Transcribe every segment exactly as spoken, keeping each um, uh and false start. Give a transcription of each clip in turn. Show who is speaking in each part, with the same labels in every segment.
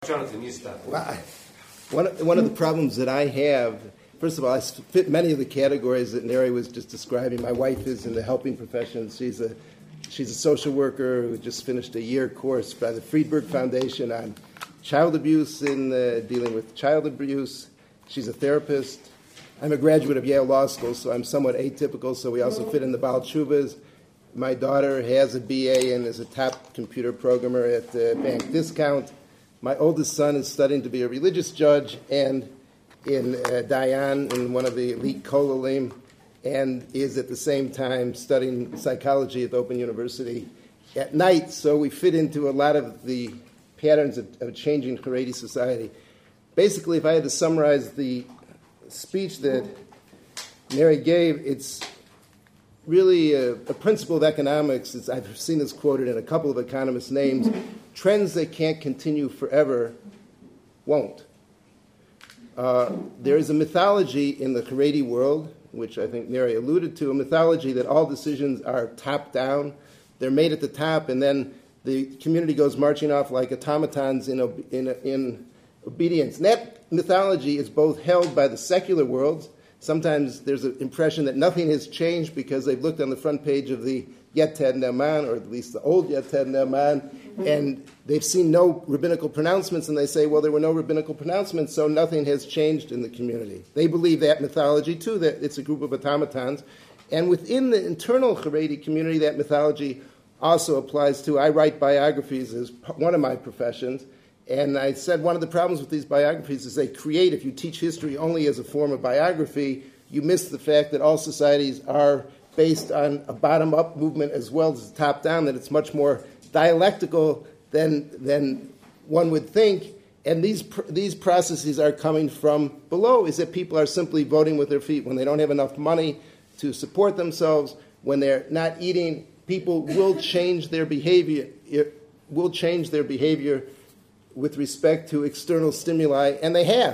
Speaker 1: Jonathan, you start.
Speaker 2: Well, I, one, one of the problems that I have, first of all, I fit many of the categories that Neri was just describing. My wife is in the helping profession. She's a she's a social worker who just finished a year course by the Friedberg Foundation on child abuse and uh, dealing with child abuse. She's a therapist. I'm a graduate of Yale Law School, so I'm somewhat atypical, so we also fit in the Baal Teshuvas. My daughter has a B A and is a top computer programmer at uh, Bank Discount. My oldest son is studying to be a religious judge and in uh, Dayan in one of the elite kollalim, and is at the same time studying psychology at the Open University at night. So we fit into a lot of the patterns of, of changing Haredi society. Basically, if I had to summarize the speech that Neri gave, it's really a, a principle of economics. It's, I've seen this quoted in a couple of economists' names. Trends that can't continue forever won't. Uh, there is a mythology in the Haredi world, which I think Neri alluded to, a mythology that all decisions are top-down. They're made at the top, and then the community goes marching off like automatons in, in, in obedience. And that mythology is both held by the secular world. Sometimes there's an impression that nothing has changed because they've looked on the front page of the Yeted Ne'eman, or at least the old Yeted Ne'eman, and they've seen no rabbinical pronouncements, and they say, well, there were no rabbinical pronouncements, so nothing has changed in the community. They believe that mythology, too, that it's a group of automatons. And within the internal Haredi community, that mythology also applies to. I write biographies as one of my professions, and I said one of the problems with these biographies is they create, if you teach history only as a form of biography, you miss the fact that all societies are based on a bottom-up movement as well as a top-down, that it's much more dialectical than than one would think. And these pr- these processes are coming from below, is that people are simply voting with their feet. When they don't have enough money to support themselves, when they're not eating, people will change their behavior, will change their behavior with respect to external stimuli, and they have.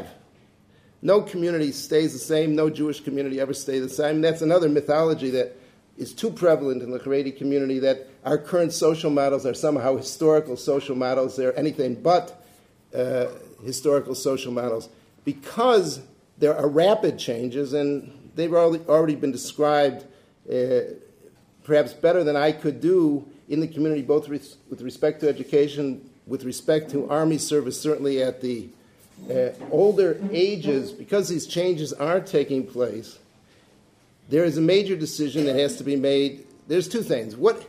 Speaker 2: No community stays the same. No Jewish community ever stays the same. That's another mythology that is too prevalent in the Haredi community, that our current social models are somehow historical social models. They're anything but uh, historical social models, because there are rapid changes, and they've already, already been described uh, perhaps better than I could do in the community, both res- with respect to education, with respect to army service, certainly at the Uh, older ages. Because these changes are taking place, there is a major decision that has to be made. There's two things. What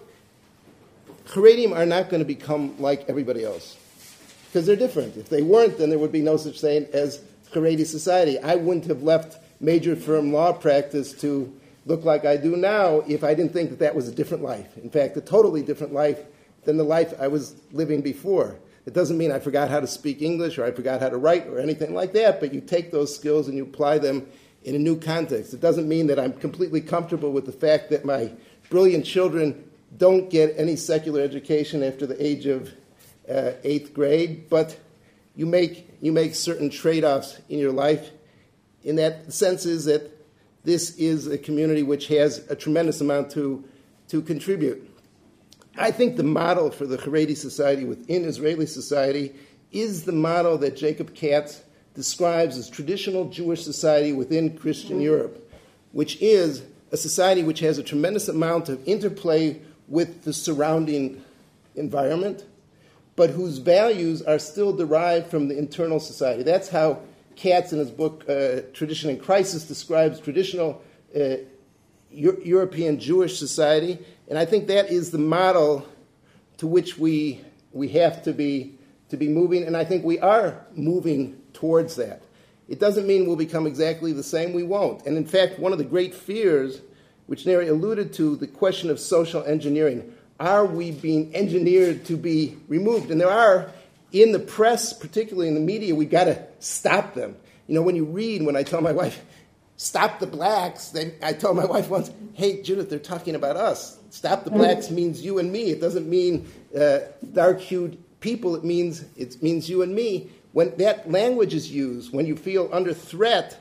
Speaker 2: Haredim are not going to become like everybody else, because they're different. If they weren't, then there would be no such thing as Haredi society. I wouldn't have left major firm law practice to look like I do now if I didn't think that that was a different life. In fact, a totally different life than the life I was living before. It doesn't mean I forgot how to speak English or I forgot how to write or anything like that, but you take those skills and you apply them in a new context. It doesn't mean that I'm completely comfortable with the fact that my brilliant children don't get any secular education after the age of uh, eighth grade, but you make you make certain trade-offs in your life. In that sense is that this is a community which has a tremendous amount to, to contribute. I think the model for the Haredi society within Israeli society is the model that Jacob Katz describes as traditional Jewish society within Christian Europe, which is a society which has a tremendous amount of interplay with the surrounding environment, but whose values are still derived from the internal society. That's how Katz, in his book uh, Tradition in Crisis, describes traditional uh, Euro- European Jewish society. And I think that is the model to which we we have to be to be moving, and I think we are moving towards that. It doesn't mean we'll become exactly the same. We won't. And in fact, one of the great fears, which Neri alluded to, the question of social engineering. Are we being engineered to be removed? And there are, in the press, particularly in the media, we've got to stop them. You know, when you read, when I tell my wife, stop the blacks, then I told my wife once, hey, Judith, they're talking about us. Stop the blacks means you and me. It doesn't mean uh, dark-hued people. It means it means you and me. When that language is used, when you feel under threat,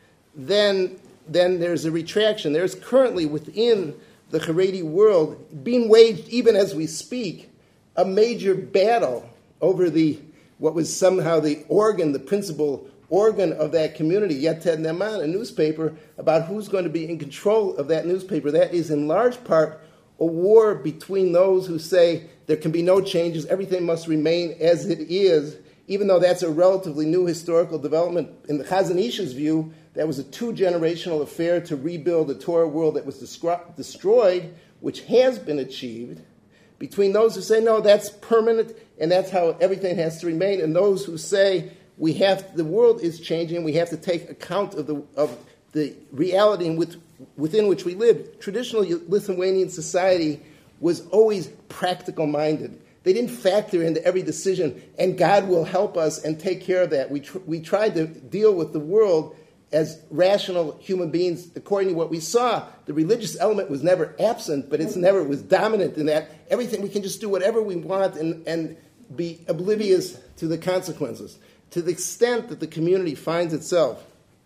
Speaker 2: then then there's a retraction. There's currently within the Haredi world being waged, even as we speak, a major battle over the what was somehow the organ, the principal organ of that community, Yeted Ne'eman, a newspaper, about who's going to be in control of that newspaper. That is in large part a war between those who say there can be no changes, everything must remain as it is, even though that's a relatively new historical development. In the Chazon Ish's view, that was a two-generational affair to rebuild a Torah world that was descri- destroyed, which has been achieved, between those who say, no, that's permanent, and that's how everything has to remain, and those who say, we have, the world is changing, we have to take account of the, of the reality in which, within which we live. Traditional Lithuanian society was always practical-minded. They didn't factor into every decision, and God will help us and take care of that. We tr- we tried to deal with the world as rational human beings according to what we saw. The religious element was never absent, but it's never was dominant in that everything, we can just do whatever we want and, and be oblivious to the consequences. To the extent that the community finds itself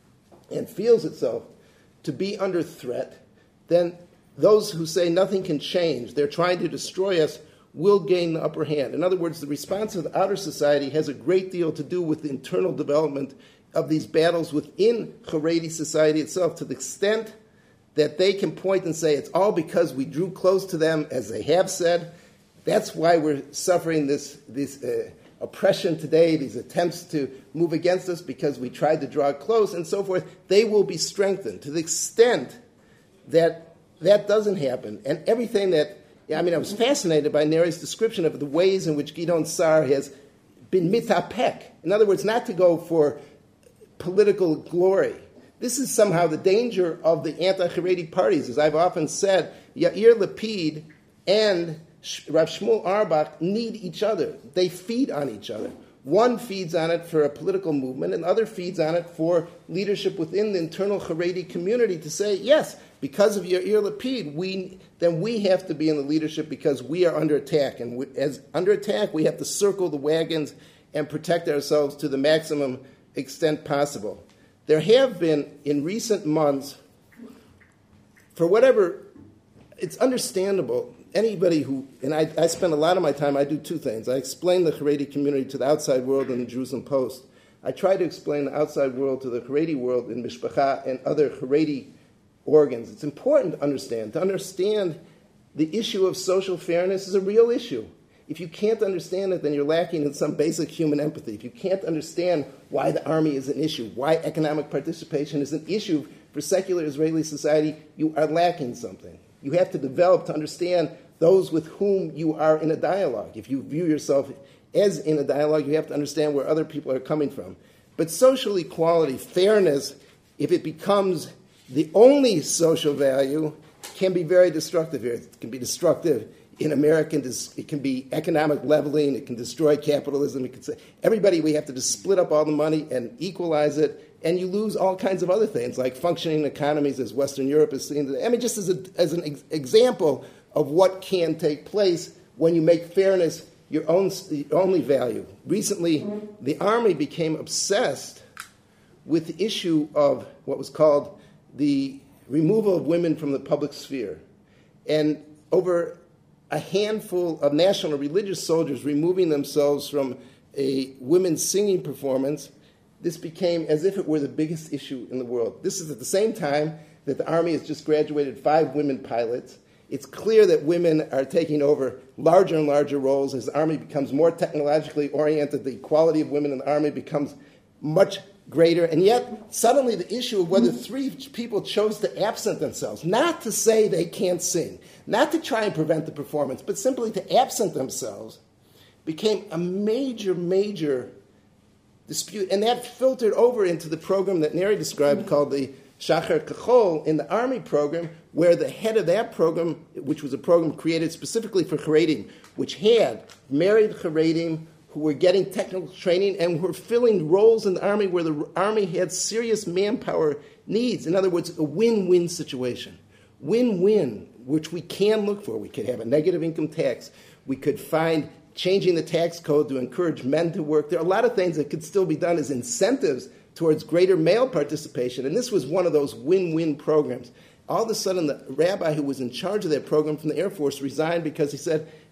Speaker 2: and feels itself to be under threat, then those who say nothing can change, they're trying to destroy us, will gain the upper hand. In other words, the response of the outer society has a great deal to do with the internal development of these battles within Haredi society itself, to the extent that they can point and say it's all because we drew close to them, as they have said. That's why we're suffering this, this uh, oppression today, these attempts to move against us because we tried to draw close and so forth. They will be strengthened to the extent that that doesn't happen. And everything that Yeah, I mean, I was fascinated by Neri's description of the ways in which Gideon Sar has been mitapek. In other words, not to go for political glory. This is somehow the danger of the anti-Haredi parties. As I've often said, Yair Lapid and Rav Shmuel Auerbach need each other. They feed on each other. One feeds on it for a political movement, and the other feeds on it for leadership within the internal Haredi community to say, yes, because of Yair Lapid, we, then we have to be in the leadership because we are under attack. And we, as under attack, we have to circle the wagons and protect ourselves to the maximum extent possible. There have been, in recent months, for whatever, it's understandable, anybody who, and I, I spend a lot of my time, I do two things. I explain the Haredi community to the outside world in the Jerusalem Post. I try to explain the outside world to the Haredi world in Mishpacha and other Haredi organs. It's important to understand. To understand the issue of social fairness is a real issue. If you can't understand it, then you're lacking in some basic human empathy. If you can't understand why the army is an issue, why economic participation is an issue for secular Israeli society, you are lacking something. You have to develop to understand those with whom you are in a dialogue. If you view yourself as in a dialogue, you have to understand where other people are coming from. But social equality, fairness, if it becomes the only social value, can be very destructive here. It can be destructive in American, it can be economic leveling, it can destroy capitalism. It can say, everybody, we have to just split up all the money and equalize it, and you lose all kinds of other things, like functioning economies as Western Europe is seen. I mean, just as, a, as an ex- example of what can take place when you make fairness your own your only value. Recently, the Army became obsessed with the issue of what was called the removal of women from the public sphere. And over a handful of national religious soldiers removing themselves from a women's singing performance, this became as if it were the biggest issue in the world. This is at the same time that the Army has just graduated five women pilots. It's clear that women are taking over larger and larger roles as the Army becomes more technologically oriented. The equality of women in the Army becomes much greater. And yet, suddenly the issue of whether three people chose to absent themselves, not to say they can't sing, not to try and prevent the performance, but simply to absent themselves, became a major, major dispute. And that filtered over into the program that Neri described called the Shachar Kachol in the Army program, where the head of that program, which was a program created specifically for Haredim, which had married Haredim who were getting technical training and were filling roles in the Army where the Army had serious manpower needs. In other words, a win-win situation. Win-win, which we can look for. We could have a negative income tax. We could find changing the tax code to encourage men to work. There are a lot of things that could still be done as incentives towards greater male participation, and this was one of those win-win programs. All of a sudden, the rabbi who was in charge of that program from the Air Force resigned because he said,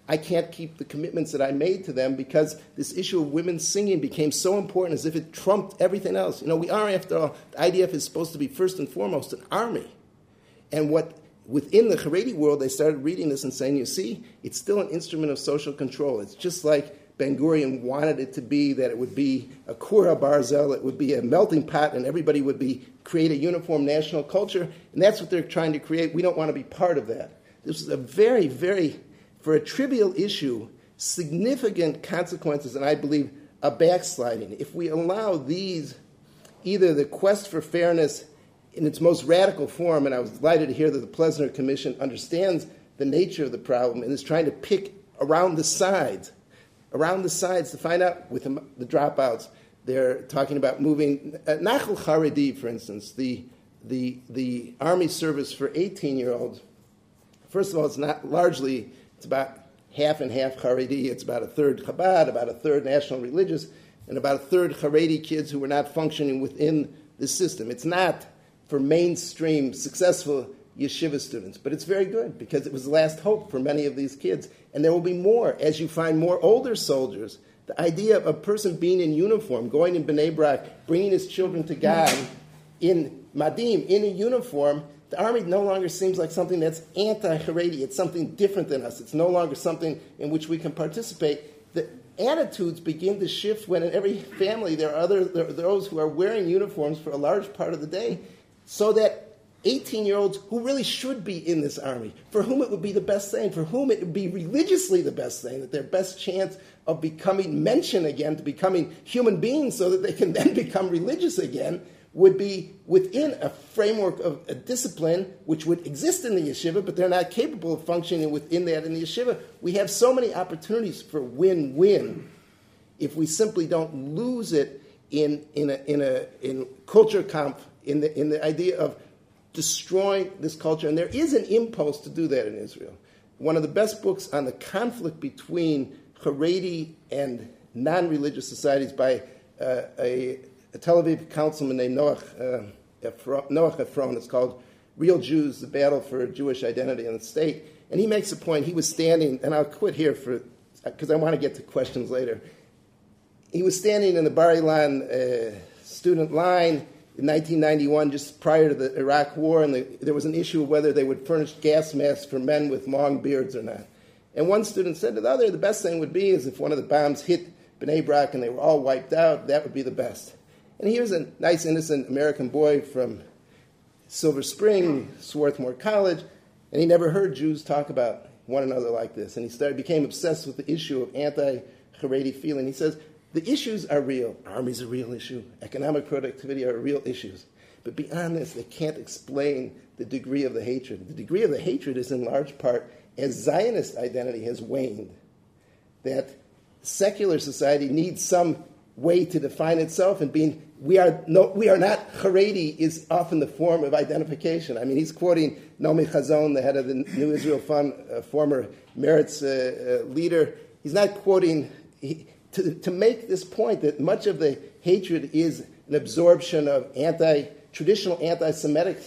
Speaker 2: I can't keep the commitments that I made to them because this issue of women singing became so important as if it trumped everything else. You know, we are, after all, the I D F is supposed to be first and foremost an army. And what within the Haredi world, they started reading this and saying, you see, it's still an instrument of social control. It's just like Ben Gurion wanted it to be, that it would be a Kura Barzel, it would be a melting pot, and everybody would be create a uniform national culture. And that's what they're trying to create. We don't want to be part of that. This is a very, very... for a trivial issue, significant consequences, and I believe a backsliding. If we allow these, either the quest for fairness in its most radical form, and I was delighted to hear that the Plessner Commission understands the nature of the problem and is trying to pick around the sides, around the sides to find out with the, the dropouts. They're talking about moving, uh, Nachal Haredi, for instance, the, the, the army service for eighteen-year-olds. First of all, it's not largely... It's about half and half Haredi. It's about a third Chabad, about a third National Religious, and about a third Haredi kids who were not functioning within the system. It's not for mainstream, successful yeshiva students, but it's very good because it was the last hope for many of these kids. And there will be more as you find more older soldiers. The idea of a person being in uniform, going in Bnei Brak, bringing his children to God in Madim, in a uniform. The army no longer seems like something that's anti-Haredi. It's something different than us. It's no longer something in which we can participate. The attitudes begin to shift when in every family there are, other, there are those who are wearing uniforms for a large part of the day, so that eighteen-year-olds who really should be in this army, for whom it would be the best thing, for whom it would be religiously the best thing, that their best chance of becoming mention again, to becoming human beings so that they can then become religious again, would be within a framework of a discipline which would exist in the yeshiva, but they're not capable of functioning within that in the yeshiva. We have so many opportunities for win-win if we simply don't lose it in in a in a in culture camp, in the in the idea of destroying this culture. And there is an impulse to do that in Israel. One of the best books on the conflict between Haredi and non-religious societies by uh, a a Tel Aviv councilman named Noach, uh, Efron, Noach Efron. It's called Real Jews, the Battle for Jewish Identity in the State. And he makes a point. He was standing, and I'll quit here for because I want to get to questions later. He was standing in the Bar Ilan uh, student line in nineteen ninety-one, just prior to the Iraq War, and the, there was an issue of whether they would furnish gas masks for men with long beards or not. And one student said to the other, the best thing would be is if one of the bombs hit Bnei Brak and they were all wiped out, that would be the best. And here's a nice, innocent American boy from Silver Spring, Swarthmore College, and he never heard Jews talk about one another like this. And he started became obsessed with the issue of anti-Haredi feeling. He says, the issues are real. Army's a real issue. Economic productivity are real issues. But beyond this, they can't explain the degree of the hatred. The degree of the hatred is in large part as Zionist identity has waned, that secular society needs some way to define itself, and being we are no we are not Haredi is often the form of identification. I mean, he's quoting Naomi Chazon, the head of the New Israel Fund, a former Meretz uh, uh, leader. He's not quoting he, to to make this point that much of the hatred is an absorption of anti traditional anti-Semitic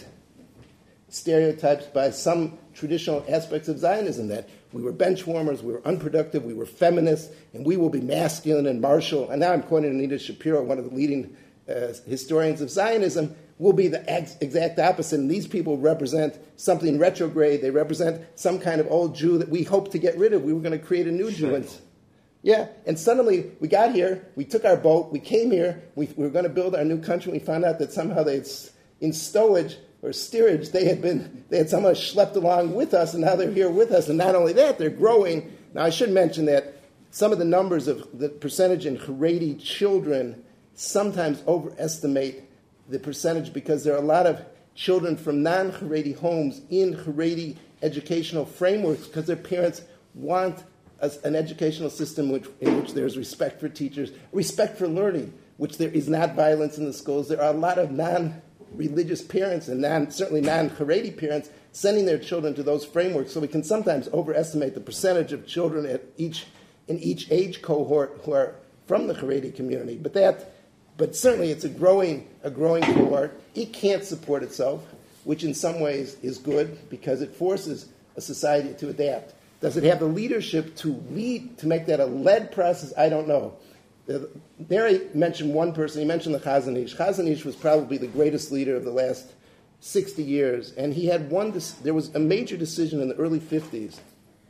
Speaker 2: stereotypes by some traditional aspects of Zionism, that we were bench warmers, we were unproductive, we were feminists, and we will be masculine and martial. And now I'm quoting Anita Shapiro, one of the leading uh, historians of Zionism, will be the ex- exact opposite. And these people represent something retrograde. They represent some kind of old Jew that we hope to get rid of. We were going to create a new Jew. And, yeah, and suddenly we got here, we took our boat, we came here, we, we were going to build our new country, and we found out that somehow they in stowage or steerage, they had been, they had somehow schlepped along with us, and now they're here with us. And not only that, they're growing. Now, I should mention that some of the numbers of the percentage in Haredi children sometimes overestimate the percentage, because there are a lot of children from non-Haredi homes in Haredi educational frameworks because their parents want a, an educational system which, in which there's respect for teachers, respect for learning, which there is not violence in the schools. There are a lot of non religious parents and non, certainly non-Haredi parents sending their children to those frameworks, so we can sometimes overestimate the percentage of children at each in each age cohort who are from the Haredi community. But that, but certainly it's a growing a growing cohort. It can't support itself, which in some ways is good because it forces a society to adapt. Does it have the leadership to lead, to make that a led process? I don't know. There I mentioned one person. He mentioned the Chazon Ish. Chazon Ish was probably the greatest leader of the last sixty years. And he had one, there was a major decision in the early fifties.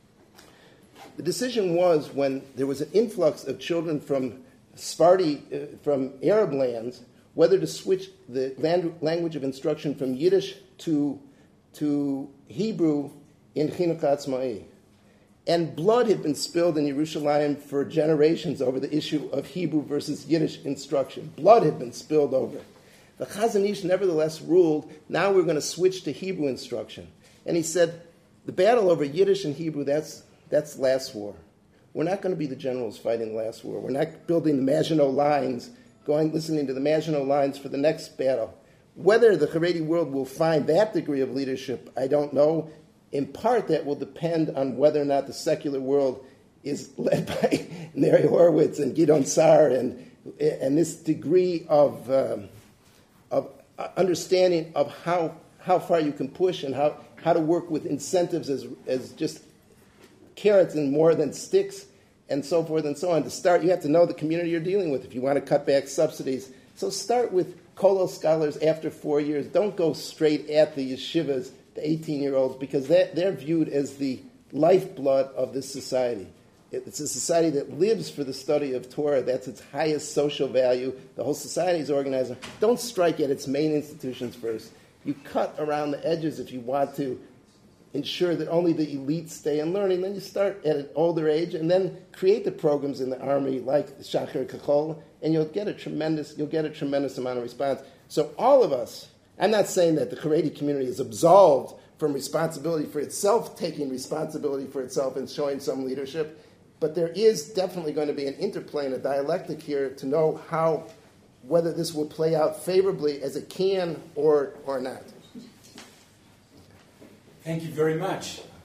Speaker 2: The decision was when there was an influx of children from Sephardi, uh, from Arab lands, whether to switch the land, language of instruction from Yiddish to, to Hebrew in Chinuch Ha'atzmai. And blood had been spilled in Yerushalayim for generations over the issue of Hebrew versus Yiddish instruction. Blood had been spilled over. The Chazon Ish nevertheless ruled, now we're going to switch to Hebrew instruction. And he said, the battle over Yiddish and Hebrew, that's, that's last war. We're not going to be the generals fighting the last war. We're not building the Maginot Lines, going, listening to the Maginot Lines for the next battle. Whether the Haredi world will find that degree of leadership, I don't know. In part, that will depend on whether or not the secular world is led by Neri Horowitz and Gidon Sar and, and this degree of, um, of understanding of how, how far you can push and how, how to work with incentives as, as just carrots and more than sticks and so forth and so on. To start, you have to know the community you're dealing with if you want to cut back subsidies. So start with Kollel scholars after four years. Don't go straight at the yeshivas, the eighteen-year-olds, because they're, they're viewed as the lifeblood of this society. It's a society that lives for the study of Torah. That's its highest social value. The whole society is organized. Don't strike at its main institutions first. You cut around the edges if you want to ensure that only the elites stay in learning. Then you start at an older age and then create the programs in the army like Shachar Kachol, and you'll get a tremendous, you'll get a tremendous amount of response. So all of us, I'm not saying that the Haredi community is absolved from responsibility for itself, taking responsibility for itself and showing some leadership, but there is definitely going to be an interplay and a dialectic here to know how, whether this will play out favorably as it can or, or not.
Speaker 1: Thank you very much.